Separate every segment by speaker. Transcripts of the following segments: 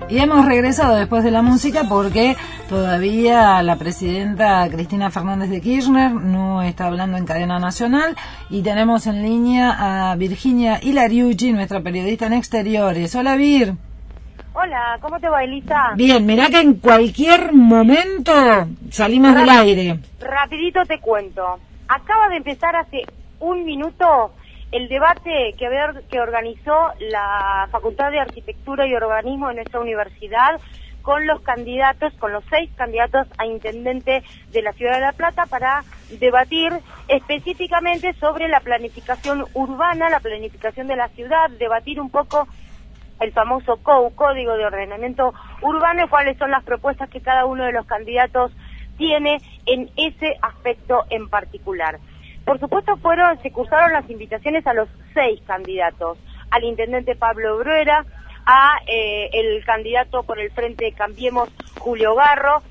Speaker 1: Y hemos regresado después de la música porque todavía la presidenta Cristina Fernández de Kirchner no está hablando en cadena nacional y tenemos en línea a Virginia Ilariucci, nuestra periodista en exteriores. Hola, Vir.
Speaker 2: Hola, ¿cómo te va, Elisa?
Speaker 1: Bien, mirá que en cualquier momento salimos del aire.
Speaker 2: Rapidito te cuento. Acaba de empezar hace un minuto el debate que organizó la Facultad de Arquitectura y Urbanismo de nuestra universidad con los 6 candidatos a intendente de la Ciudad de La Plata para debatir específicamente sobre la planificación urbana, la planificación de la ciudad, debatir un poco el famoso Código de Ordenamiento Urbano y cuáles son las propuestas que cada uno de los candidatos tiene en ese aspecto en particular. Por supuesto se cursaron las invitaciones a los 6 candidatos, al intendente Pablo Bruera, a el candidato por el Frente Cambiemos Julio Garro,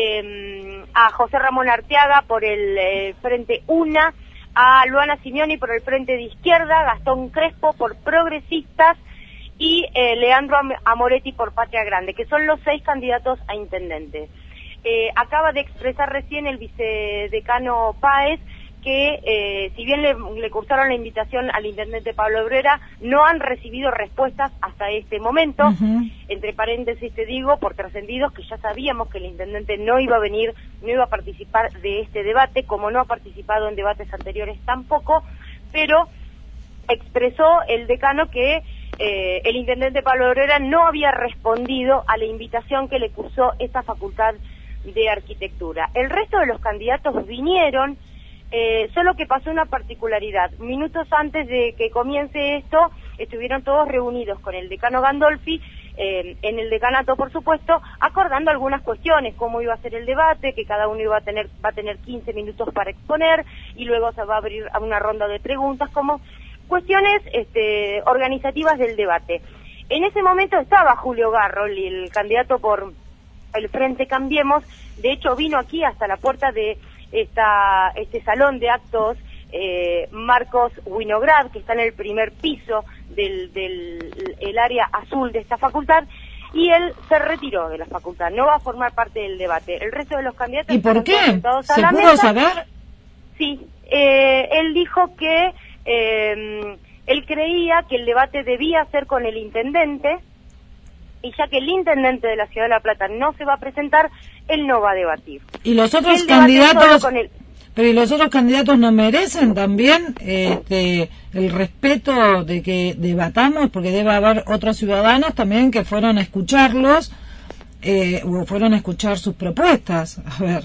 Speaker 2: a José Ramón Arteaga por el Frente UNA, a Luana Simeoni por el Frente de Izquierda, Gastón Crespo por Progresistas y Leandro Amoretti por Patria Grande, que son los 6 candidatos a intendente. Acaba de expresar recién el vicedecano Páez que si bien le cursaron la invitación al intendente Pablo Bruera, no han recibido respuestas hasta este momento. Entre paréntesis te digo, por trascendidos, que ya sabíamos que el intendente no iba a venir, no iba a participar de este debate, como no ha participado en debates anteriores tampoco, pero expresó el decano que el intendente Pablo Bruera no había respondido a la invitación que le cursó esta Facultad de Arquitectura. El resto de los candidatos vinieron, solo que pasó una particularidad. Minutos antes de que comience esto, estuvieron todos reunidos con el decano Gandolfi, en el decanato, por supuesto, acordando algunas cuestiones, cómo iba a ser el debate, que cada uno va a tener 15 minutos para exponer, y luego se va a abrir a una ronda de preguntas, como cuestiones organizativas del debate. En ese momento estaba Julio Garro, el candidato por el Frente Cambiemos. De hecho vino aquí hasta la puerta de este salón de actos Marcos Winograd, que está en el primer piso del área azul de esta facultad, y él se retiró de la facultad, no va a formar parte del debate. El resto de los candidatos...
Speaker 1: ¿Y por qué?
Speaker 2: ¿Se
Speaker 1: pudo saber?
Speaker 2: Sí, él dijo que él creía que el debate debía ser con el intendente, y ya que el intendente de la Ciudad de La Plata no se va a presentar, él no va a debatir.
Speaker 1: ¿Y los otros candidatos? Pero ¿y los otros candidatos no merecen también el respeto de que debatamos? Porque debe haber otros ciudadanos también que fueron a escucharlos o fueron a escuchar sus propuestas. A ver.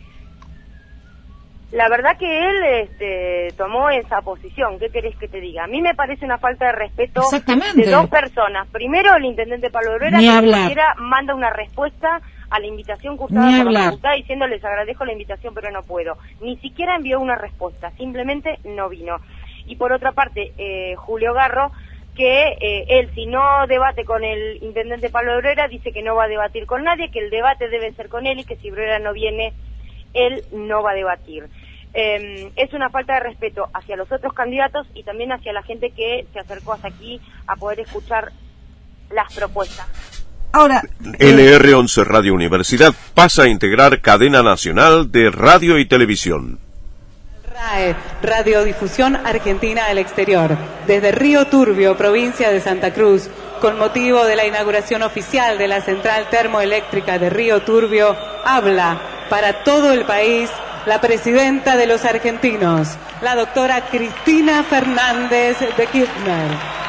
Speaker 2: La verdad que él tomó esa posición. ¿Qué querés que te diga? A mí me parece una falta de respeto de 2 personas. Primero, el intendente Pablo Bruera, que ni siquiera manda una respuesta a la invitación cursada por la facultad diciendo les agradezco la invitación pero no puedo. Ni siquiera envió una respuesta, simplemente no vino. Y por otra parte, Julio Garro, que él si no debate con el intendente Pablo Bruera, dice que no va a debatir con nadie, que el debate debe ser con él y que si Bruera no viene, él no va a debatir. Es una falta de respeto hacia los otros candidatos y también hacia la gente que se acercó hasta aquí a poder escuchar las propuestas.
Speaker 3: Ahora, LR11 Radio Universidad pasa a integrar cadena nacional de radio y televisión.
Speaker 4: RAE, Radiodifusión Argentina del Exterior, desde Río Turbio, provincia de Santa Cruz, con motivo de la inauguración oficial de la central termoeléctrica de Río Turbio, habla para todo el país la presidenta de los argentinos, la doctora Cristina Fernández de Kirchner.